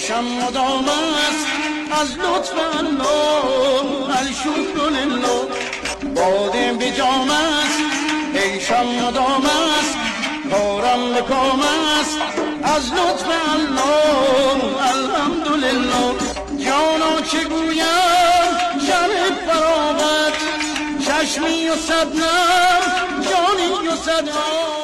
عیشم مدام است از لطف الله الشکر لله. باده به جام است عیشم مدام است کارم به کام است از لطف الله الحمدلله. جانا چه گویم شب فراغت چشمی و صد نم جانی و صد